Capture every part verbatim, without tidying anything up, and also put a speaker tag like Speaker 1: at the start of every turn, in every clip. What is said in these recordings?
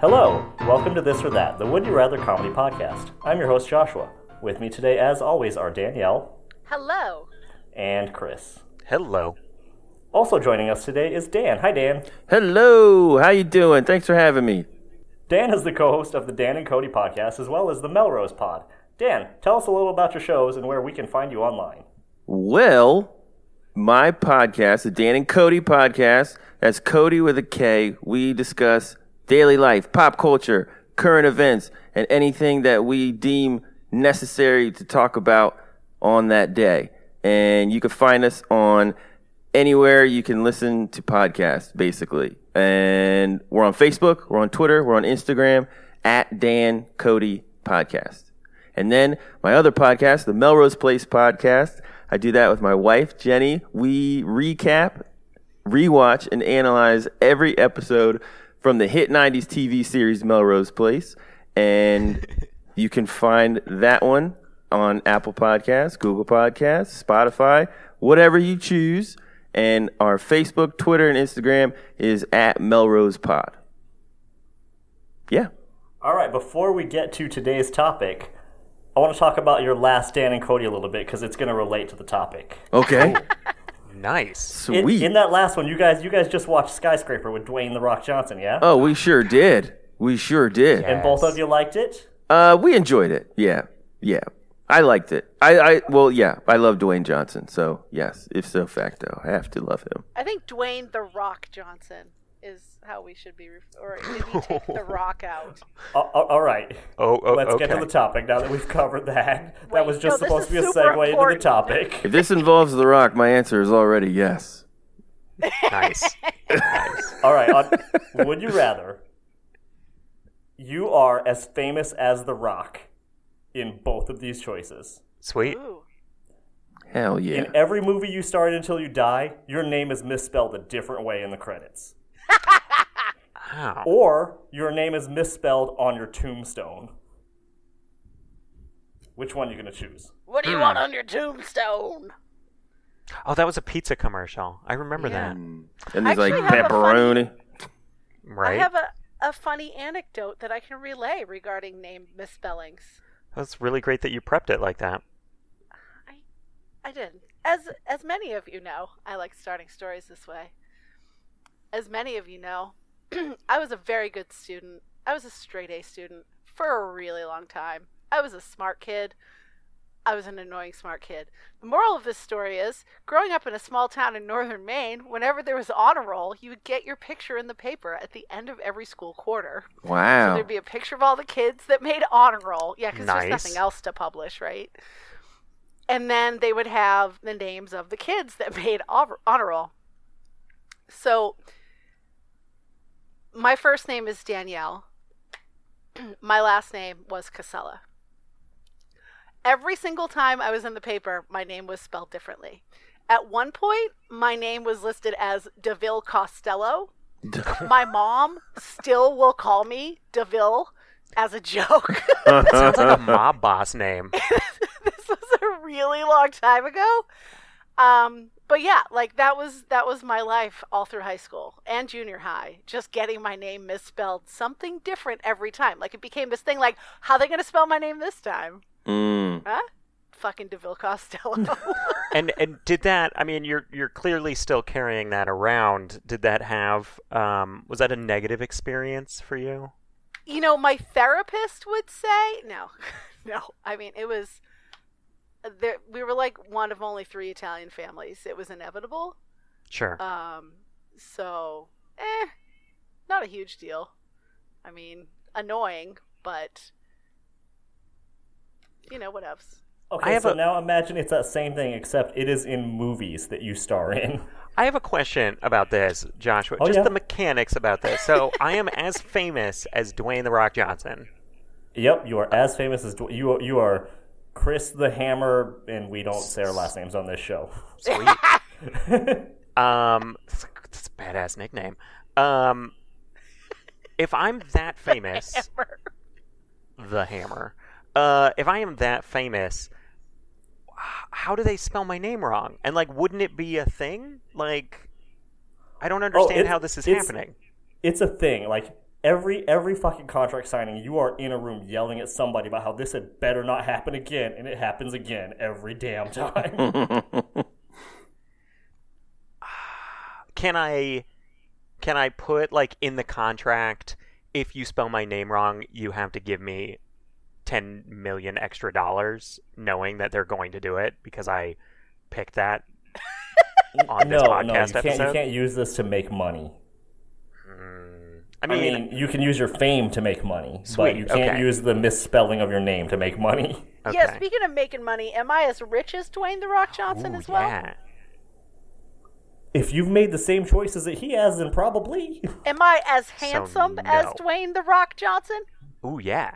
Speaker 1: Hello, welcome to This or That, the Would You Rather comedy podcast. I'm your host, Joshua. With me today, as always, are Danielle.
Speaker 2: Hello.
Speaker 1: And Chris.
Speaker 3: Hello.
Speaker 1: Also joining us today is Dan. Hi, Dan.
Speaker 4: Hello. How you doing? Thanks for having me.
Speaker 1: Dan is the co-host of the Dan and Cody podcast, as well as the Melrose Pod. Dan, tell us a little about your shows and where we can find you online.
Speaker 4: Well, my podcast, the Dan and Cody podcast, that's Cody with a K. We discuss daily life, pop culture, current events, and anything that we deem necessary to talk about on that day. And you can find us on anywhere you can listen to podcasts, basically. And we're on Facebook, we're on Twitter, we're on Instagram, at Dan Cody Podcast. And then my other podcast, the Melrose Place Podcast, I do that with my wife, Jenny. We recap, rewatch, and analyze every episode from the hit nineties T V series Melrose Place. And you can find that one on Apple Podcasts, Google Podcasts, Spotify, whatever you choose. And our Facebook, Twitter, and Instagram is at Melrose Pod. Yeah.
Speaker 1: All right, before we get to today's topic, I want to talk about your last Dan and Cody a little bit because it's going to relate to the topic.
Speaker 4: Okay.
Speaker 3: Nice.
Speaker 4: Sweet.
Speaker 1: In, in that last one, you guys you guys just watched Skyscraper with Dwayne "The Rock" Johnson, yeah?
Speaker 4: Oh, we sure did. We sure did.
Speaker 3: Yeah.
Speaker 1: And both of you liked it?
Speaker 4: Uh, we enjoyed it. Yeah. Yeah. I liked it. I, I, well, yeah, I love Dwayne Johnson. So, yes, if so facto, I have to love him.
Speaker 2: I think Dwayne "The Rock" Johnson is how we should be, ref- or did he take The Rock out?
Speaker 1: Uh, all right.
Speaker 3: Oh, oh
Speaker 1: Let's
Speaker 3: okay.
Speaker 1: get to the topic now that we've covered that.
Speaker 2: Wait,
Speaker 1: that was just
Speaker 2: no,
Speaker 1: supposed to be a
Speaker 2: this is super
Speaker 1: segue
Speaker 2: important.
Speaker 1: into the topic.
Speaker 4: If this involves The Rock, my answer is already yes.
Speaker 3: Nice. Nice.
Speaker 1: All right. On, would you rather you are as famous as The Rock in both of these choices?
Speaker 3: Sweet.
Speaker 2: Ooh.
Speaker 4: Hell yeah.
Speaker 1: In every movie you star in until you die, your name is misspelled a different way in the credits.
Speaker 3: Wow.
Speaker 1: Or your name is misspelled on your tombstone. Which one are you going to choose?
Speaker 2: What do you
Speaker 3: Hmm.
Speaker 2: want on your tombstone?
Speaker 3: Oh, that was a pizza commercial. I remember
Speaker 2: Yeah.
Speaker 3: that.
Speaker 4: And there's like
Speaker 2: actually have a funny-
Speaker 4: pepperoni.
Speaker 3: Right?
Speaker 2: I have a, a funny anecdote that I can relay regarding name misspellings.
Speaker 3: That's really great that you prepped it like that.
Speaker 2: I I did. As as many of you know, I like starting stories this way. As many of you know, I was a very good student. I was a straight A student for a really long time. I was a smart kid. I was an annoying smart kid. The moral of this story is, growing up in a small town in northern Maine, whenever there was honor roll, you would get your picture in the paper at the end of every school quarter. So
Speaker 4: Wow.
Speaker 2: there'd be a picture of all the kids that made honor roll. Yeah, because
Speaker 3: Nice.
Speaker 2: there's nothing else to publish, right? And then they would have the names of the kids that made honor honor roll. So my first name is Danielle. My last name was Casella. Every single time I was in the paper, my name was spelled differently. At one point, my name was listed as DeVille Costello. My mom still will call me DeVille as a joke.
Speaker 3: That sounds like a mob boss name.
Speaker 2: This was a really long time ago. Um, but yeah, like that was that was my life all through high school and junior high. Just getting my name misspelled something different every time. Like it became this thing like, how are they gonna spell my name this time?
Speaker 4: Mm.
Speaker 2: Huh? Fucking DeVille Costello.
Speaker 3: And and did that? I mean, you're you're clearly still carrying that around. Did that have? Um, was that a negative experience for you?
Speaker 2: You know, my therapist would say no, no. I mean, it was. There, we were like one of only three Italian families. It was inevitable.
Speaker 3: Sure.
Speaker 2: Um, so, eh, not a huge deal. I mean, annoying, but you know what else.
Speaker 1: Okay,
Speaker 3: I have
Speaker 1: so
Speaker 3: a-
Speaker 1: now imagine it's that same thing, except it is in movies that you star in.
Speaker 3: I have a question about this, Joshua.
Speaker 1: Oh,
Speaker 3: Just
Speaker 1: yeah?
Speaker 3: the mechanics about this. So I am as famous as Dwayne "The Rock" Johnson.
Speaker 1: Yep, you are as famous as Dw- you. Are, you are Chris the Hammer, and we don't say our last names on this show.
Speaker 3: Sweet. um, that's a badass nickname. Um, if I'm that famous,
Speaker 2: Hammer.
Speaker 3: the Hammer. Uh, if I am that famous, h- how do they spell my name wrong? And like, wouldn't it be a thing? Like, I don't understand
Speaker 1: it's-
Speaker 3: how this is
Speaker 1: it's-
Speaker 3: happening.
Speaker 1: It's a thing. Like Every every fucking contract signing, you are in a room yelling at somebody about how this had better not happen again, and it happens again every damn time.
Speaker 3: Can I can I put like in the contract, if you spell my name wrong, you have to give me ten million extra dollars, knowing that they're going to do it because I picked that on this
Speaker 1: no,
Speaker 3: podcast
Speaker 1: no, you can't,
Speaker 3: episode?
Speaker 1: you can't use this to make money.
Speaker 3: I mean,
Speaker 1: I mean, you can use your fame to make money,
Speaker 3: Sweet,
Speaker 1: but you can't
Speaker 3: okay.
Speaker 1: use the misspelling of your name to make money.
Speaker 3: okay.
Speaker 2: Yeah, speaking of making money, am I as rich as Dwayne The Rock Johnson
Speaker 3: Ooh,
Speaker 2: as well?
Speaker 3: yeah.
Speaker 1: If you've made the same choices that he has, then probably.
Speaker 2: Am I as handsome
Speaker 3: no.
Speaker 2: as Dwayne The Rock Johnson?
Speaker 3: Ooh, yeah.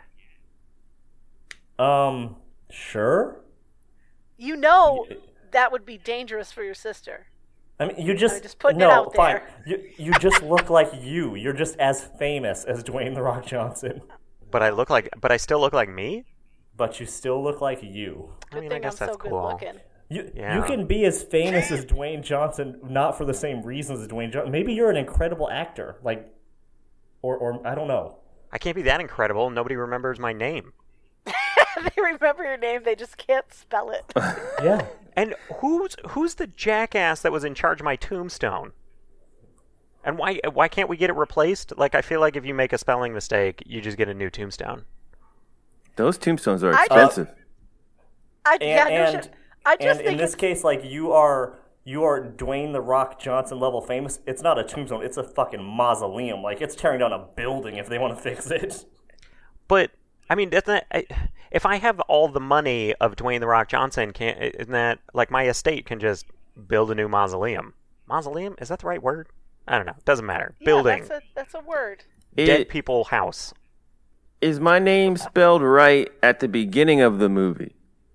Speaker 1: Um, sure.
Speaker 2: You know that would be dangerous for your sister.
Speaker 1: I mean, you just,
Speaker 2: I'm just putting it
Speaker 1: no,
Speaker 2: out
Speaker 1: fine.
Speaker 2: there.
Speaker 1: You you just look like you. You're just as famous as Dwayne the Rock Johnson,
Speaker 3: But I look like, but I still look like me.
Speaker 1: but you still look like you.
Speaker 2: Good
Speaker 3: I mean,
Speaker 2: thing
Speaker 3: I guess
Speaker 2: I'm
Speaker 3: that's
Speaker 2: so good
Speaker 3: cool.
Speaker 2: looking.
Speaker 1: You
Speaker 3: Yeah.
Speaker 1: you can be as famous as Dwayne Johnson, not for the same reasons as Dwayne Johnson. Maybe you're an incredible actor, like, or or I don't know.
Speaker 3: I can't be that incredible. Nobody remembers my name.
Speaker 2: They remember your name, they just can't spell it.
Speaker 1: Yeah.
Speaker 3: And who's who's the jackass that was in charge of my tombstone? And why why can't we get it replaced? Like, I feel like if you make a spelling mistake, you just get a new tombstone.
Speaker 4: Those tombstones are
Speaker 2: I-
Speaker 4: expensive.
Speaker 2: I,
Speaker 1: And
Speaker 2: yeah, no
Speaker 1: and,
Speaker 2: shit. I just
Speaker 1: and
Speaker 2: think
Speaker 1: in this
Speaker 2: it's-
Speaker 1: case, like you are you are Dwayne the Rock Johnson level famous. It's not a tombstone. It's a fucking mausoleum. Like it's tearing down a building if they want to fix it.
Speaker 3: But I mean, doesn't that, I, if I have all the money of Dwayne the Rock Johnson, can't isn't that like my estate can just build a new mausoleum? Mausoleum, is that the right word? I don't know. Doesn't matter.
Speaker 2: yeah,
Speaker 3: Building,
Speaker 2: That's a, that's a word.
Speaker 3: dead
Speaker 4: It,
Speaker 3: people house.
Speaker 4: is my name spelled right at the beginning of the movie?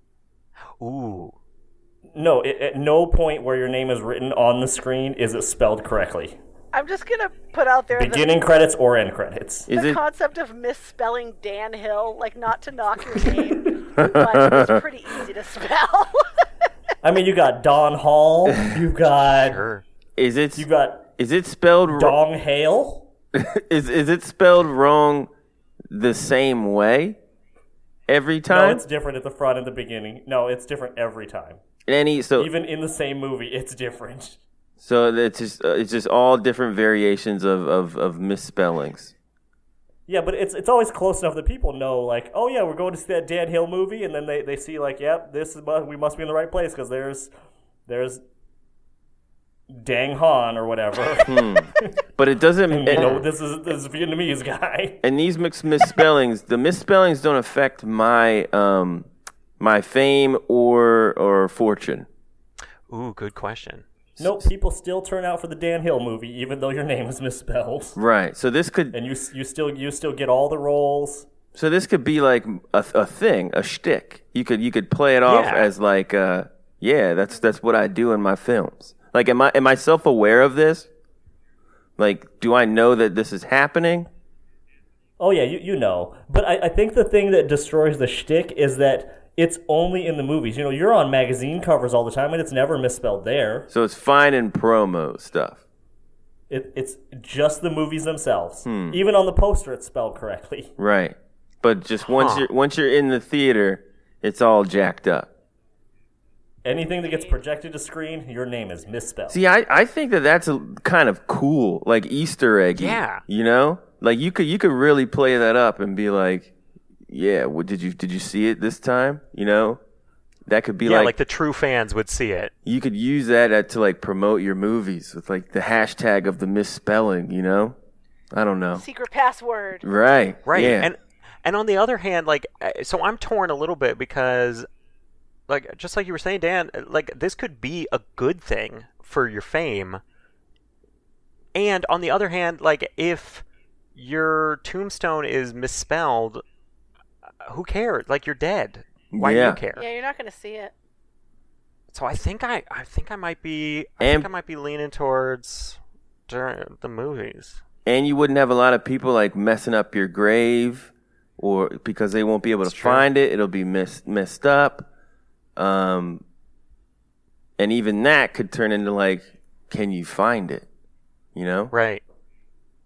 Speaker 3: Ooh.
Speaker 1: No, it, at no point where your name is written on the screen is it spelled correctly.
Speaker 2: I'm just going to put out there
Speaker 1: Beginning credits or end credits.
Speaker 2: the,
Speaker 4: Is
Speaker 2: the
Speaker 4: it?
Speaker 2: concept of misspelling Dan Hill, like not to knock your name, but it's pretty easy to spell.
Speaker 1: I mean, you got Don Hall. You got
Speaker 3: Sure.
Speaker 4: Is it?
Speaker 1: you got
Speaker 4: Is it spelled wrong?
Speaker 1: Dong Hale.
Speaker 4: Is is it spelled wrong the same way every
Speaker 1: No,
Speaker 4: time?
Speaker 1: it's different at the front and the beginning. No, it's different every time.
Speaker 4: Any so
Speaker 1: Even in the same movie, it's different.
Speaker 4: so it's just uh, it's just all different variations of, of, of misspellings.
Speaker 1: Yeah, but it's it's always close enough that people know, like, oh yeah, we're going to see that Dan Hill movie, and then they, they see like, yep, this is we must be in the right place because there's there's Dang Han or whatever.
Speaker 4: But it doesn't.
Speaker 1: you
Speaker 4: and,
Speaker 1: know, this is this Vietnamese guy.
Speaker 4: and these mixed misspellings, the misspellings don't affect my um my fame or or fortune.
Speaker 3: Ooh, good question.
Speaker 1: Nope, people still turn out for the Dan Hill movie, even though your name is misspelled,
Speaker 4: Right. So this could
Speaker 1: and you you still you still get all the roles.
Speaker 4: so this could be like a, a thing, a shtick. You could you could play it off
Speaker 3: Yeah.
Speaker 4: as like uh yeah, that's that's what I do in my films. Like am I am I self aware of this? Like, do I know that this is happening?
Speaker 1: Oh yeah, you you know. But I, I think the thing that destroys the shtick is that it's only in the movies. You know, you're on magazine covers all the time, and it's never misspelled there.
Speaker 4: So it's fine in promo stuff.
Speaker 1: It, it's just the movies themselves. Even on the poster, it's spelled correctly.
Speaker 4: Right. But just once
Speaker 3: Huh.
Speaker 4: you're once you're in the theater, it's all jacked up.
Speaker 1: Anything that gets projected to screen, your name is misspelled.
Speaker 4: See, I, I think that that's a, kind of cool, like Easter egg.
Speaker 3: Yeah.
Speaker 4: You know, like you could you could really play that up and be like, yeah, what did you did you see it this time? You know, that could be
Speaker 3: Yeah,
Speaker 4: like,
Speaker 3: like the true fans would see it.
Speaker 4: you could use that at, to like promote your movies with like the hashtag of the misspelling. You know, I don't know.
Speaker 2: Secret password.
Speaker 4: Right.
Speaker 3: Right.
Speaker 4: Yeah.
Speaker 3: And and on the other hand, like, uh, so I'm torn a little bit because, like, just like you were saying, Dan, uh, like, this could be a good thing for your fame. And on the other hand, like, if your tombstone is misspelled, uh, who cares? Like, you're dead. Why do
Speaker 4: Yeah.
Speaker 3: you care?
Speaker 2: Yeah, you're not going to see it.
Speaker 3: So I think I, I think I might be, I
Speaker 4: And-
Speaker 3: think I might be leaning towards during the movies.
Speaker 4: and you wouldn't have a lot of people like messing up your grave, or because they won't be able to
Speaker 3: That's true.
Speaker 4: find it, it'll be messed messed up. Um, and even that could turn into like, can you find it? You know?
Speaker 3: Right.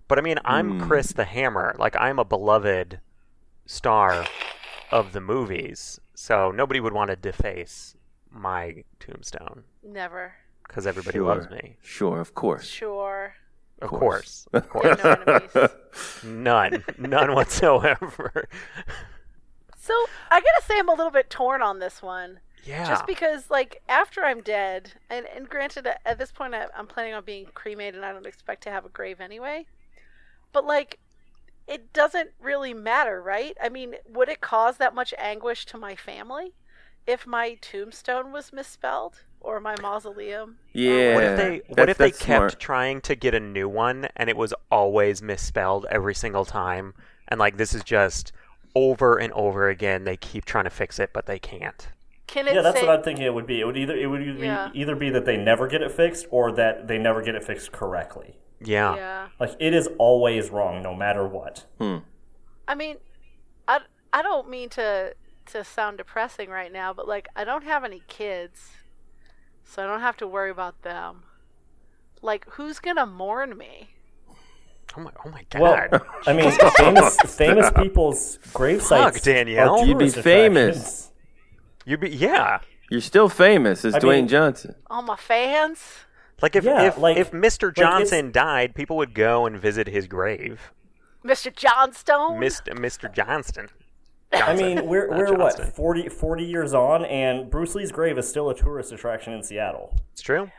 Speaker 3: But I mean, I'm
Speaker 4: Hmm.
Speaker 3: Chris the Hammer. Like, I'm a beloved star of the movies, so nobody would want to deface my tombstone
Speaker 2: Never.
Speaker 3: because everybody
Speaker 4: Sure.
Speaker 3: loves me.
Speaker 4: Sure, of course.
Speaker 2: Sure.
Speaker 3: Of
Speaker 4: course.
Speaker 3: course, of
Speaker 2: You
Speaker 3: course.
Speaker 2: have no enemies.
Speaker 3: None, none whatsoever.
Speaker 2: So I gotta say, I'm a little bit torn on this one.
Speaker 3: Yeah.
Speaker 2: Just because, like, after I'm dead, and, and granted, at this point, I, I'm planning on being cremated, and I don't expect to have a grave anyway. But, like, it doesn't really matter, right? I mean, would it cause that much anguish to my family if my tombstone was misspelled or my mausoleum?
Speaker 4: Yeah.
Speaker 3: What if they? What
Speaker 4: That's-
Speaker 3: if they
Speaker 4: that's
Speaker 3: kept
Speaker 4: smart.
Speaker 3: trying to get a new one and it was always misspelled every single time? And like this is just over and over again. They keep trying to fix it, but they can't.
Speaker 2: Can it
Speaker 1: Yeah, that's
Speaker 2: say?
Speaker 1: what I'm thinking. It would be. It would either it would either,
Speaker 2: Yeah.
Speaker 1: be, either be that they never get it fixed or that they never get it fixed correctly.
Speaker 3: Yeah.
Speaker 2: Yeah.
Speaker 1: Like it is always wrong, no matter what.
Speaker 4: Hmm.
Speaker 2: I mean, I, I don't mean to to sound depressing right now, but like I don't have any kids, so I don't have to worry about them. Like, who's gonna mourn me?
Speaker 3: Oh my! Oh my
Speaker 1: Well,
Speaker 3: God!
Speaker 1: I mean, famous famous people's grave
Speaker 3: Fuck,
Speaker 1: sites.
Speaker 3: Danielle.
Speaker 1: are
Speaker 4: You'd be
Speaker 1: tourist
Speaker 4: famous.
Speaker 1: attractions.
Speaker 3: You'd be yeah.
Speaker 4: You're still famous as
Speaker 1: I
Speaker 4: Dwayne
Speaker 1: mean-
Speaker 4: Johnson.
Speaker 2: All my fans.
Speaker 3: Like if
Speaker 1: Yeah,
Speaker 3: if,
Speaker 1: like-
Speaker 3: if Mister
Speaker 1: like, it's-
Speaker 3: Johnson died, people would go and visit his grave.
Speaker 2: Mister Johnstone.
Speaker 3: Mister Mister Johnston.
Speaker 1: I
Speaker 3: Johnson,
Speaker 1: mean, we're
Speaker 3: not
Speaker 1: we're what
Speaker 3: Johnston.
Speaker 1: forty, forty years on, and Bruce Lee's grave is still a tourist attraction in Seattle.
Speaker 3: It's true.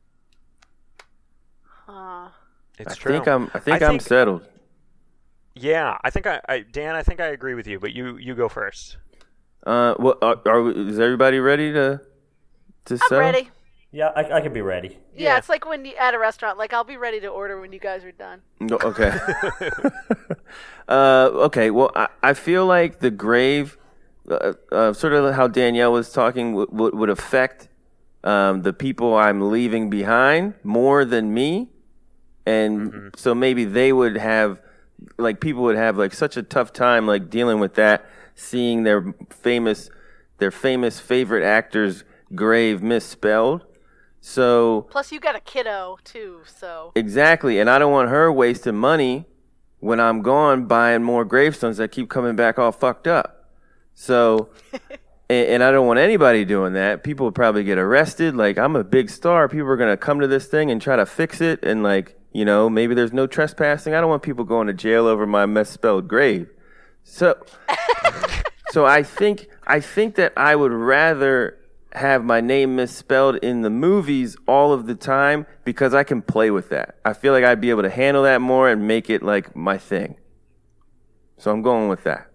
Speaker 2: Uh,
Speaker 3: It's
Speaker 4: I
Speaker 3: true.
Speaker 4: think I'm. I think
Speaker 3: I
Speaker 4: I'm
Speaker 3: think-
Speaker 4: settled.
Speaker 3: Yeah, I think I, I Dan. I think I agree with you, but you you go first.
Speaker 4: Uh, what are, are we- is everybody ready to to
Speaker 2: I'm
Speaker 4: settle?
Speaker 2: ready.
Speaker 1: Yeah, I, I could be ready.
Speaker 2: Yeah,
Speaker 3: Yeah.
Speaker 2: it's like when you at a restaurant. Like, I'll be ready to order when you guys are done.
Speaker 4: No, okay. uh, okay. Well, I, I feel like the grave, uh, uh, sort of how Danielle was talking, w- w- would affect um, the people I'm leaving behind more than me, and so maybe they would have, like, people would have like such a tough time like dealing with that, seeing their famous, their famous favorite actor's grave misspelled. So
Speaker 2: Plus, you got a kiddo too, so
Speaker 4: exactly, and I don't want her wasting money when I'm gone buying more gravestones that keep coming back all fucked up. So, and, and I don't want anybody doing that. People would probably get arrested. Like, I'm a big star. People are gonna come to this thing and try to fix it, and like, you know, maybe there's no trespassing. I don't want people going to jail over my misspelled grave. So, so I think I think that I would rather have my name misspelled in the movies all of the time because I can play with that. I feel like I'd be able to handle that more and make it like my thing. So I'm going with that.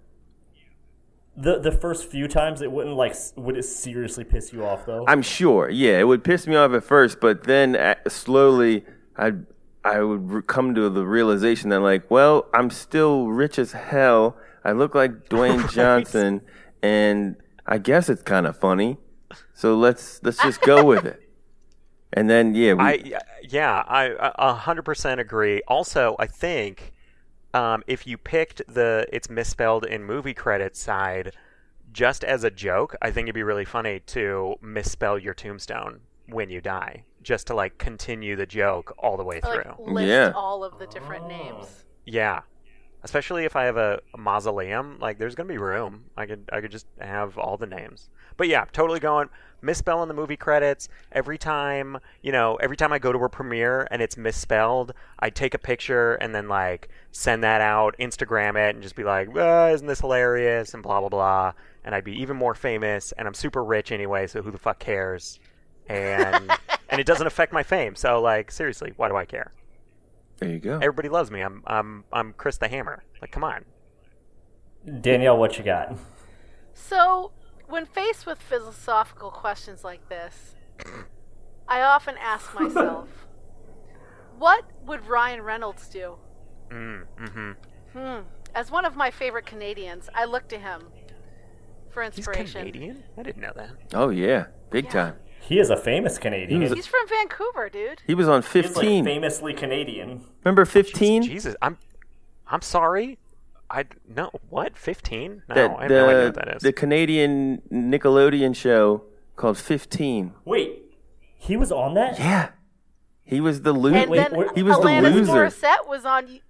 Speaker 1: The the first few times it wouldn't like s- would it seriously piss you off though?
Speaker 4: I'm sure. Yeah, it would piss me off at first, but then uh, slowly I'd I would re- come to the realization that like, well, I'm still rich as hell. I look like Dwayne
Speaker 3: Right.
Speaker 4: Johnson, and I guess it's kind of funny. So let's let's just go with it. And then yeah, we,
Speaker 3: I yeah, I a hundred percent agree. Also, I think um, if you picked the it's misspelled in movie credits side just as a joke, I think it'd be really funny to misspell your tombstone when you die, just to like continue the joke all the way
Speaker 2: or,
Speaker 3: through.
Speaker 2: like list
Speaker 4: Yeah.
Speaker 2: all of the different names.
Speaker 3: Yeah, especially if I have a, a mausoleum, like there's gonna be room. I could I could just have all the names. But yeah, totally going misspell in the movie credits every time. You know, every time I go to a premiere and it's misspelled, I take a picture and then like send that out, Instagram it, and just be like, ah, "Isn't this hilarious?" and blah blah blah. And I'd be even more famous, and I'm super rich anyway, so who the fuck cares? And and it doesn't affect my fame. So like seriously, why do I care?
Speaker 4: there you go.
Speaker 3: Everybody loves me. I'm I'm I'm Chris the Hammer. Like, come on.
Speaker 1: Danielle, what you got?
Speaker 2: So, when faced with philosophical questions like this, I often ask myself, what would Ryan Reynolds do?
Speaker 3: Mm, mm-hmm.
Speaker 2: Hmm. As one of my favorite Canadians, I look to him for
Speaker 3: He's
Speaker 2: inspiration.
Speaker 3: Canadian? I didn't know that.
Speaker 4: Oh yeah, big
Speaker 2: Yeah.
Speaker 4: time.
Speaker 1: He is a famous Canadian.
Speaker 4: He was
Speaker 2: He's from Vancouver, dude.
Speaker 4: He was on
Speaker 1: He's like
Speaker 4: fifteen.
Speaker 1: famously Canadian.
Speaker 4: Remember fifteen?
Speaker 3: Jesus, I'm I'm sorry. I no what fifteen? No,
Speaker 4: That
Speaker 3: I have no idea what
Speaker 4: the
Speaker 3: that is.
Speaker 4: the Canadian Nickelodeon show called fifteen.
Speaker 1: Wait, he was on that?
Speaker 4: Yeah, he was the loser.
Speaker 2: And
Speaker 1: wait,
Speaker 2: then
Speaker 1: wait,
Speaker 4: he was the
Speaker 2: Alanis
Speaker 4: loser.
Speaker 2: Morissette was on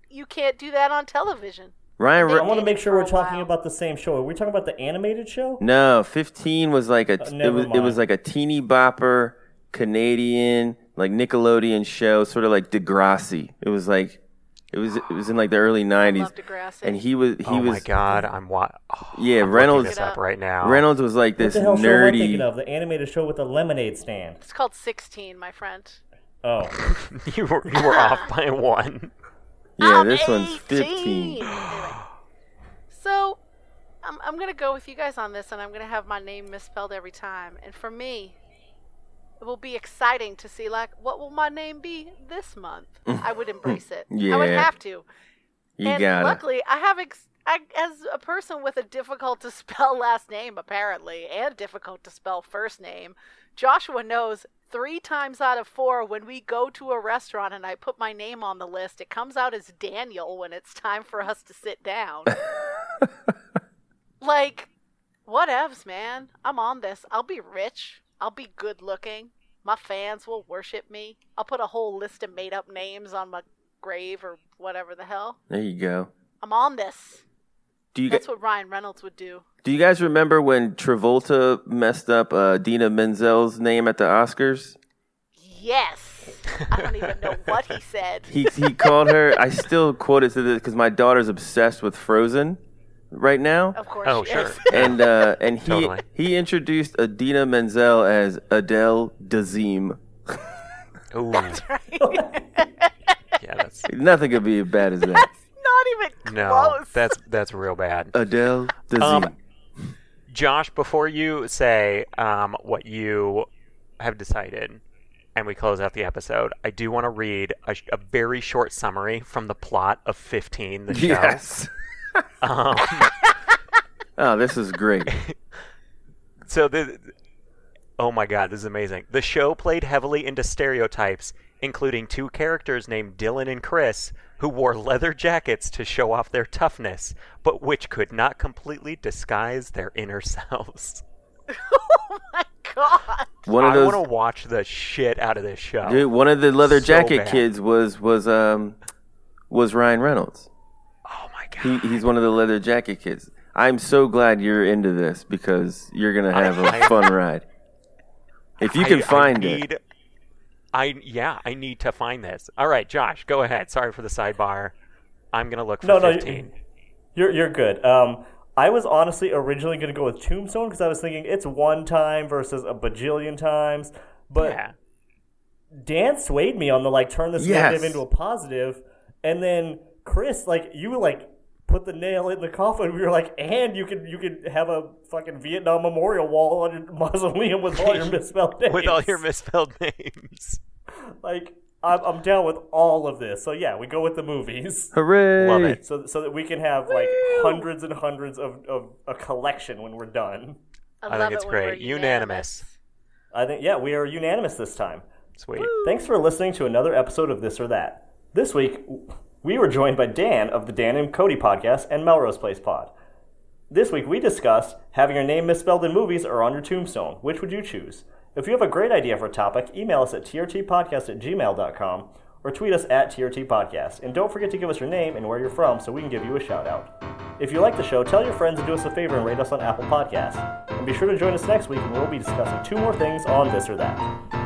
Speaker 2: you can't do that on television.
Speaker 4: Ryan.
Speaker 2: They
Speaker 1: I
Speaker 4: Re-
Speaker 1: want to
Speaker 2: did
Speaker 1: make
Speaker 2: it
Speaker 1: sure
Speaker 2: for
Speaker 1: we're
Speaker 2: a
Speaker 1: talking
Speaker 2: while.
Speaker 1: about the same show. Are we talking about the animated show?
Speaker 4: no, fifteen was like a.
Speaker 1: Uh,
Speaker 4: it
Speaker 1: never
Speaker 4: was. It
Speaker 1: mind.
Speaker 4: was like a teeny bopper Canadian, like Nickelodeon show, sort of like Degrassi. It was like, it was. It was in like the early
Speaker 2: I
Speaker 4: nineties,
Speaker 2: love Degrassi.
Speaker 4: and he was. He
Speaker 3: oh
Speaker 4: was.
Speaker 3: my god, I'm wa- oh,
Speaker 4: Yeah,
Speaker 3: I'm
Speaker 4: Reynolds-
Speaker 3: looking this up right now.
Speaker 4: Reynolds was like
Speaker 1: What
Speaker 4: this
Speaker 1: the hell show am I thinking
Speaker 4: nerdy.
Speaker 1: of? The animated show with the lemonade stand.
Speaker 2: It's called sixteen, my friend.
Speaker 1: Oh.
Speaker 3: you were you were off by one.
Speaker 4: Yeah,
Speaker 2: I'm
Speaker 4: this one's
Speaker 2: eighteen.
Speaker 4: fifteen.
Speaker 2: Anyway. So, I'm, I'm going to go with you guys on this, and I'm going to have my name misspelled every time. And for me, it will be exciting to see, like, what will my name be this month? I would embrace it. I would
Speaker 4: Yeah.
Speaker 2: have to.
Speaker 4: You
Speaker 2: and
Speaker 4: gotta.
Speaker 2: luckily, I have, ex- I, as a person with a difficult to spell last name, apparently, and difficult to spell first name, Joshua knows three times out of four when we go to a restaurant and I put my name on the list, it comes out as Daniel when it's time for us to sit down. Like, whatevs, man. I'm on this. I'll be rich. I'll be good looking. My fans will worship me. I'll put a whole list of made up names on my grave or whatever the hell.
Speaker 4: There you go.
Speaker 2: I'm on this.
Speaker 4: Do you
Speaker 2: That's
Speaker 4: guys,
Speaker 2: what Ryan Reynolds would do.
Speaker 4: do you guys remember when Travolta messed up uh, Dina Menzel's name at the Oscars?
Speaker 2: Yes. I don't even know what he said.
Speaker 4: He he called her. I still quote it to this because my daughter's obsessed with Frozen right now,
Speaker 2: Of course
Speaker 3: Oh,
Speaker 2: she
Speaker 3: sure.
Speaker 2: is.
Speaker 4: and uh, and he
Speaker 3: Totally.
Speaker 4: he introduced Adina Menzel as Adele Dazeem.
Speaker 3: Ooh,
Speaker 2: Right?
Speaker 3: yeah, that's
Speaker 4: Nothing could be as bad as that.
Speaker 2: Not even
Speaker 3: no,
Speaker 2: close.
Speaker 3: that's that's real bad.
Speaker 4: Adele Dazeem.
Speaker 3: Um, Josh, before you say um, what you have decided, and we close out the episode, I do want to read a, a very short summary from the plot of fifteen, the show.
Speaker 4: Yes.
Speaker 3: Um,
Speaker 4: Oh, this is great.
Speaker 3: so the oh my god, this is amazing. The show played heavily into stereotypes, including two characters named Dylan and Chris, who wore leather jackets to show off their toughness, but which could not completely disguise their inner selves.
Speaker 2: Oh my god.
Speaker 4: One of
Speaker 3: I
Speaker 4: those.
Speaker 3: want to watch the shit out of this show.
Speaker 4: Dude, one of the leather
Speaker 3: So
Speaker 4: jacket
Speaker 3: bad.
Speaker 4: kids was was um was Ryan Reynolds.
Speaker 3: Oh my
Speaker 4: He
Speaker 3: god.
Speaker 4: he's one of the leather jacket kids. I'm so glad you're into this because you're gonna have
Speaker 3: I-
Speaker 4: a fun ride. If you can
Speaker 3: I-
Speaker 4: find
Speaker 3: I
Speaker 4: it.
Speaker 3: need, I yeah, I need to find this. All right, Josh, go ahead. Sorry for the sidebar. I'm gonna look for
Speaker 1: No, no,
Speaker 3: fifteen.
Speaker 1: You're you're good. Um, I was honestly originally going to go with Tombstone because I was thinking it's one time versus a bajillion times, but
Speaker 3: yeah.
Speaker 1: Dan swayed me on the like turn this
Speaker 4: Yes.
Speaker 1: negative into a positive, and then Chris, like you like put the nail in the coffin. We were like, and you could you could have a fucking Vietnam memorial wall on your mausoleum with all your misspelled names.
Speaker 3: With all your misspelled names.
Speaker 1: like, I'm I'm down with all of this. So yeah, we go with the movies.
Speaker 4: Hooray!
Speaker 3: Love it.
Speaker 1: So, so that we can have like hundreds and hundreds of, of a collection when we're done.
Speaker 2: I,
Speaker 3: I think
Speaker 2: love
Speaker 3: it's
Speaker 2: it when we're
Speaker 3: great. Unanimous.
Speaker 1: I think yeah, we are unanimous this time.
Speaker 3: Sweet.
Speaker 1: Thanks for listening to another episode of This or That. This week we were joined by Dan of the Dan and Cody podcast and Melrose Place Pod. This week we discussed having your name misspelled in movies or on your tombstone. Which would you choose? If you have a great idea for a topic, email us at t r t podcast at gmail dot com or tweet us at T R T podcast. And don't forget to give us your name and where you're from so we can give you a shout out. If you like the show, tell your friends and do us a favor and rate us on Apple Podcasts. And be sure to join us next week when we'll be discussing two more things on This or That.